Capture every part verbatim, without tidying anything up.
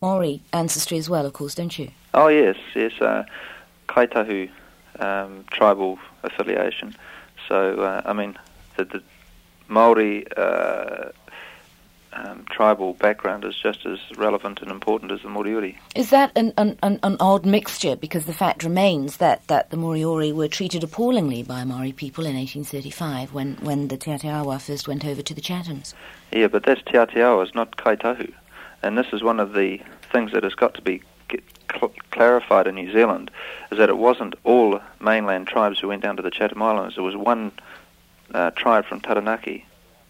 Maori ancestry as well, of course, don't you? Oh, yes, yes. Uh, Kaitahu um, tribal affiliation. So, uh, I mean, the, the Maori uh, um, tribal background is just as relevant and important as the Moriori. Is that an, an, an, an odd mixture? Because the fact remains that, that the Moriori were treated appallingly by Maori people in eighteen thirty-five when, when the Te Aotearoa first went over to the Chathams. Yeah, but that's Te Aotearoa, it's not Kaitahu. And this is one of the things that has got to be get cl- clarified in New Zealand, is that it wasn't all mainland tribes who went down to the Chatham Islands. There was one uh, tribe from Taranaki.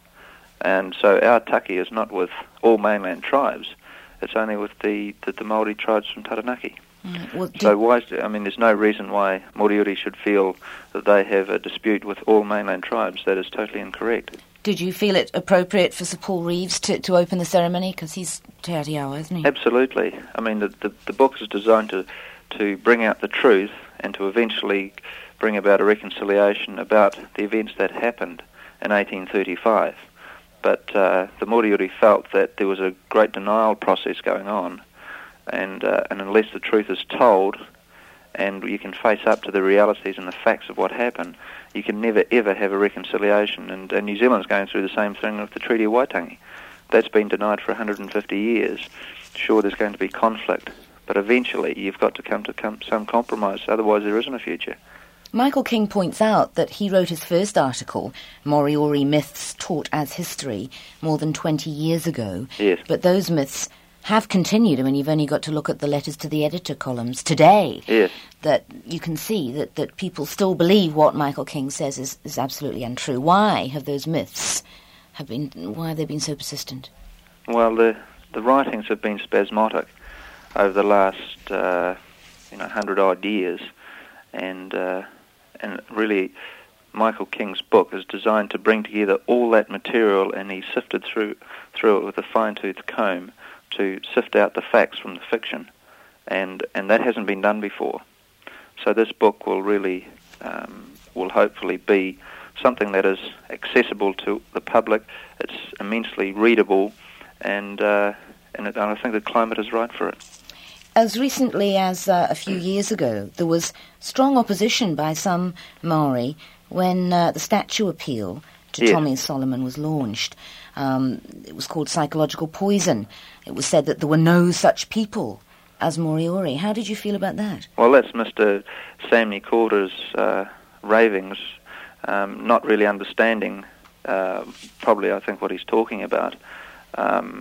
And so our taki is not with all mainland tribes. It's only with the, the, the Māori tribes from Taranaki. Mm, well, so why? Is, I mean, there's no reason why Moriori should feel that they have a dispute with all mainland tribes. That is totally incorrect. Did you feel it appropriate for Sir Paul Reeves to, to open the ceremony? Because he's Te Aotearoa, isn't he? Absolutely. I mean, the, the, the book is designed to, to bring out the truth and to eventually bring about a reconciliation about the events that happened in eighteen thirty-five. But uh, the Moriori felt that there was a great denial process going on, and uh, and unless the truth is told, and you can face up to the realities and the facts of what happened, you can never ever have a reconciliation. And, and New Zealand's going through the same thing with the Treaty of Waitangi. That's been denied for one hundred fifty years. Sure, there's going to be conflict, but eventually you've got to come to com- some compromise, otherwise there isn't a future. Michael King points out that he wrote his first article, Moriori Myths Taught as History, more than twenty years ago. Yes. But those myths have continued. I mean, you've only got to look at the letters to the editor columns today. Yes. That you can see that, that people still believe what Michael King says is, is absolutely untrue. Why have those myths have been, why have they been so persistent? Well, the, the writings have been spasmodic over the last, uh, you know, hundred odd years. And... Uh, And really, Michael King's book is designed to bring together all that material, and he sifted through through it with a fine-tooth comb to sift out the facts from the fiction, and and that hasn't been done before. So this book will really, um, will hopefully be something that is accessible to the public. It's immensely readable, and uh, and, it, and I think the climate is right for it. As recently as uh, a few years ago, there was strong opposition by some Maori when uh, the statue appeal to yes. Tommy Solomon was launched. Um, it was called Psychological Poison. It was said that there were no such people as Moriori. How did you feel about that? Well, that's Mister Sam Nikorda's uh, ravings, um, not really understanding uh, probably, I think, what he's talking about. Um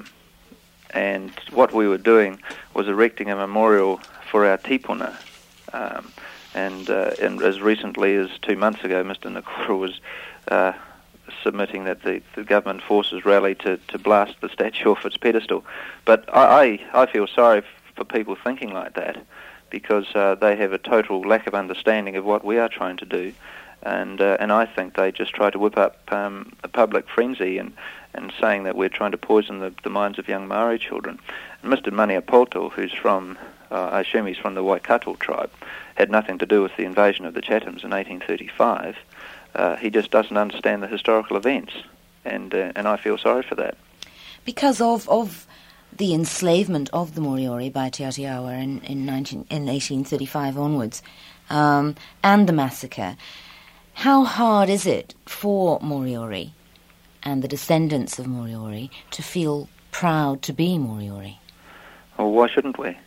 And what we were doing was erecting a memorial for our tipuna. Um, and, uh, and as recently as two months ago, Mister Nikorda was uh, submitting that the, the government forces rally to, to blast the statue off its pedestal. But I, I, I feel sorry for people thinking like that, because uh, they have a total lack of understanding of what we are trying to do. And uh, and I think they just try to whip up um, a public frenzy and, and saying that we're trying to poison the, the minds of young Maori children. And Mister Maniapoto, who's from, uh, I assume he's from the Waikato tribe, had nothing to do with the invasion of the Chathams in eighteen thirty-five. Uh, he just doesn't understand the historical events, and uh, and I feel sorry for that. Because of of the enslavement of the Moriori by Te Aotearoa in in, nineteen, in eighteen thirty-five onwards, um, and the massacre. How hard is it for Moriori and the descendants of Moriori to feel proud to be Moriori? Well, why shouldn't we?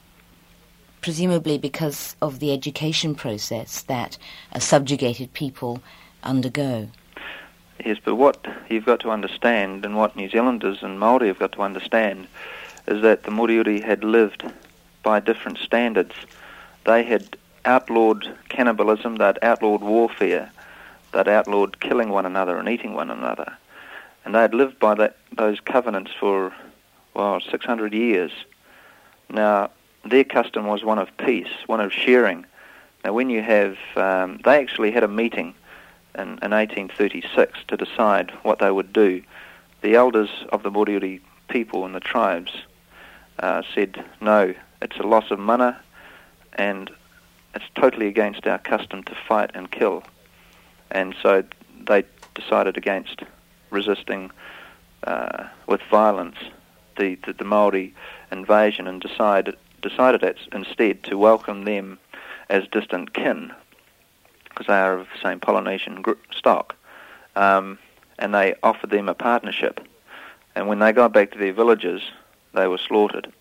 Presumably because of the education process that a subjugated people undergo. Yes, but what you've got to understand, and what New Zealanders and Māori have got to understand, is that the Moriori had lived by different standards. They had outlawed cannibalism, they'd outlawed warfare, they'd outlawed killing one another and eating one another. And they had lived by that, those covenants for, well, six hundred years. Now, their custom was one of peace, one of sharing. Now, when you have, um, they actually had a meeting in, in eighteen thirty-six to decide what they would do. The elders of the Moriori people and the tribes uh, said, no, it's a loss of mana, and it's totally against our custom to fight and kill. And so they decided against resisting uh, with violence the, the, the Māori invasion and decided, decided it's instead to welcome them as distant kin, because they are of the same Polynesian gr- stock. Um, and they offered them a partnership. And when they got back to their villages, they were slaughtered.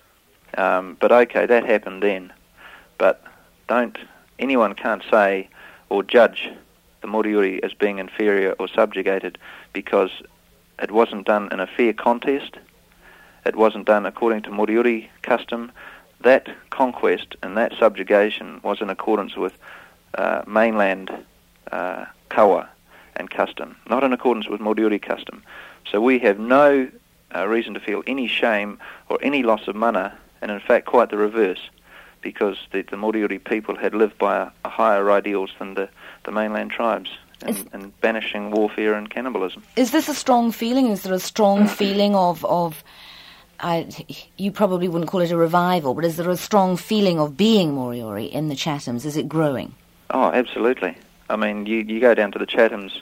Um, but okay, that happened then. But don't, anyone can't say or judge the Moriori as being inferior or subjugated because it wasn't done in a fair contest. It wasn't done according to Moriori custom. That conquest and that subjugation was in accordance with uh, mainland uh, kawa and custom, not in accordance with Moriori custom. So we have no uh, reason to feel any shame or any loss of mana, and in fact quite the reverse, because the, the Moriori people had lived by a, a higher ideals than the, the mainland tribes in, in banishing warfare and cannibalism. Is this a strong feeling? Is there a strong feeling of... of I, you probably wouldn't call it a revival, but is there a strong feeling of being Moriori in the Chathams? Is it growing? Oh, absolutely. I mean, you, you go down to the Chathams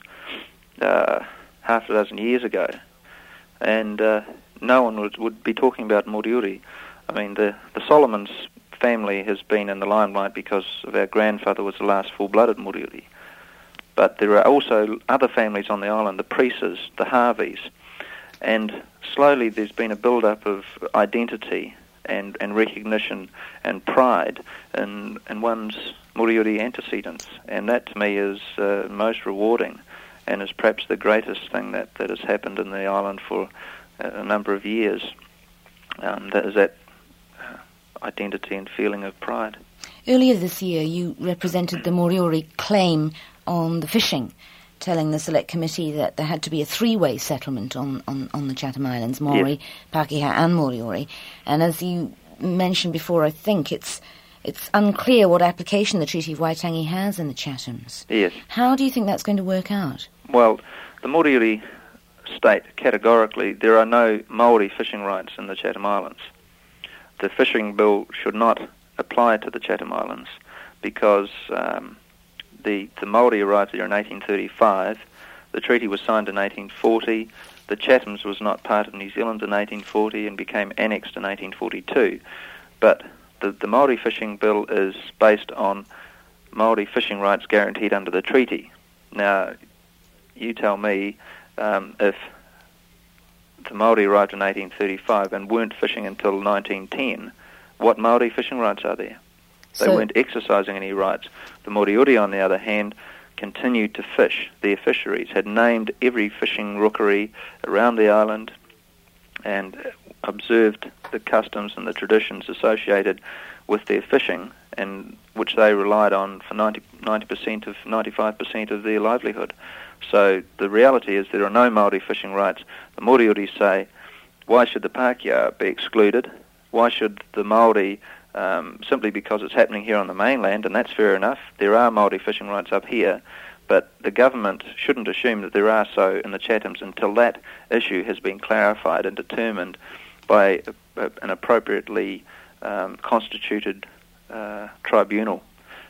uh, half a dozen years ago, and uh, no one would, would be talking about Moriori. I mean, the, the Solomons family has been in the limelight because of our grandfather was the last full-blooded Moriori. But there are also other families on the island, the Priesters, the Harveys, and slowly there's been a build-up of identity and, and recognition and pride in, in one's Moriori antecedents, and that to me is uh, most rewarding and is perhaps the greatest thing that, that has happened in the island for a number of years. Um, that is that uh, identity and feeling of pride. Earlier this year you represented the Moriori claim on the fishing, telling the Select Committee that there had to be a three-way settlement on, on, on the Chatham Islands, Maori, yes. Pākehā and Moriori. And as you mentioned before, I think it's it's unclear what application the Treaty of Waitangi has in the Chathams. Yes. How do you think that's going to work out? Well, the Moriori state categorically there are no Maori fishing rights in the Chatham Islands. The fishing bill should not apply to the Chatham Islands because... Um, The, the Māori arrived here in eighteen thirty-five. The treaty was signed in eighteen forty. The Chathams was not part of New Zealand in eighteen forty and became annexed in eighteen forty-two. But the, the Māori fishing bill is based on Māori fishing rights guaranteed under the treaty. Now, you tell me um, if the Māori arrived in eighteen thirty-five and weren't fishing until nineteen ten, what Māori fishing rights are there? They so, weren't exercising any rights. The Moriori, on the other hand, continued to fish. Their fisheries had named every fishing rookery around the island and observed the customs and the traditions associated with their fishing, and which they relied on for ninety percent of ninety-five percent of their livelihood. So the reality is there are no Māori fishing rights. The Moriori say, why should the Pākehā be excluded? Why should the Māori... Um, simply because it's happening here on the mainland, and that's fair enough. There are Māori fishing rights up here, but the government shouldn't assume that there are so in the Chathams until that issue has been clarified and determined by a, a, an appropriately um, constituted uh, tribunal.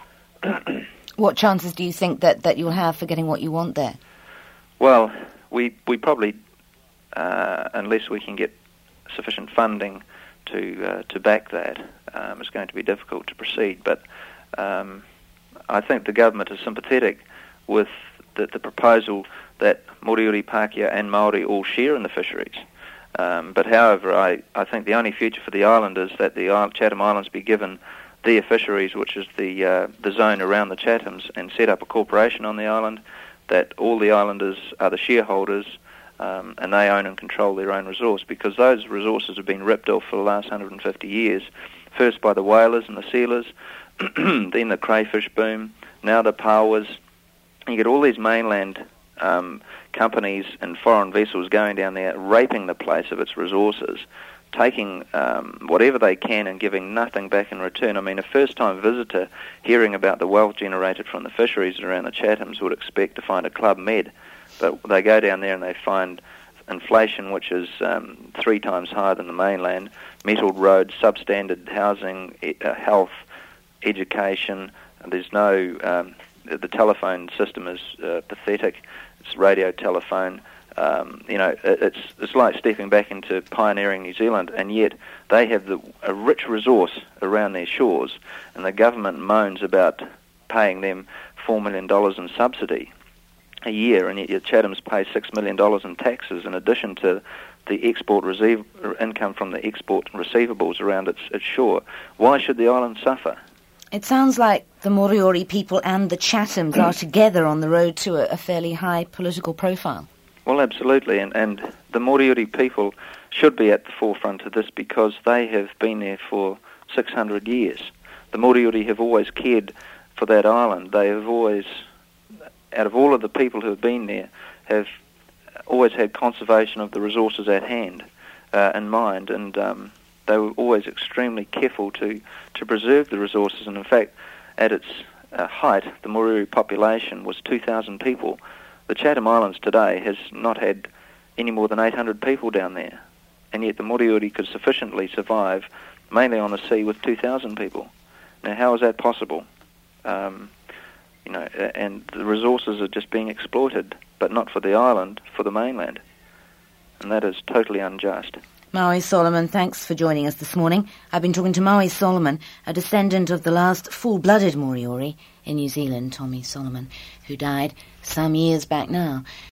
What chances do you think that, that you'll have for getting what you want there? Well, we, we probably, uh, unless we can get sufficient funding to uh, to back that, um, it's going to be difficult to proceed. But um, I think the government is sympathetic with the, the proposal that Moriori, Pākehā and Māori all share in the fisheries. Um, but however, I, I think the only future for the island is that the Chatham Islands be given their fisheries, which is the uh, the zone around the Chathams, and set up a corporation on the island, that all the islanders are the shareholders, Um, and they own and control their own resource, because those resources have been ripped off for the last one hundred fifty years, first by the whalers and the sealers, then the crayfish boom, now the pawas. You get all these mainland um, companies and foreign vessels going down there, raping the place of its resources, taking um, whatever they can and giving nothing back in return. I mean, a first-time visitor hearing about the wealth generated from the fisheries around the Chathams would expect to find a Club Med. But they go down there and they find inflation, which is um, three times higher than the mainland, metalled roads, substandard housing, e- uh, health, education. And there's no... Um, the telephone system is uh, pathetic. It's radio telephone. Um, you know, it, it's it's like stepping back into pioneering New Zealand, and yet they have the, a rich resource around their shores, and the government moans about paying them four million dollars in subsidy a year, and yet Chatham's pay six million dollars in taxes in addition to the export receive, income from the export receivables around its, its shore. Why should the island suffer? It sounds like the Moriori people and the Chathams are together on the road to a, a fairly high political profile. Well, absolutely, and, and the Moriori people should be at the forefront of this because they have been there for six hundred years. The Moriori have always cared for that island. They have always, out of all of the people who have been there, have always had conservation of the resources at hand uh, in mind, and um, they were always extremely careful to, to preserve the resources, and in fact, at its uh, height, the Moriori population was two thousand people. The Chatham Islands today has not had any more than eight hundred people down there, and yet the Moriori could sufficiently survive mainly on the sea with two thousand people. Now, how is that possible? Um, you know, and the resources are just being exploited, but not for the island, for the mainland, and that is totally unjust. Maui Solomon, thanks for joining us this morning. I've been talking to Maui Solomon, a descendant of the last full-blooded Moriori in New Zealand, Tommy Solomon, who died some years back now.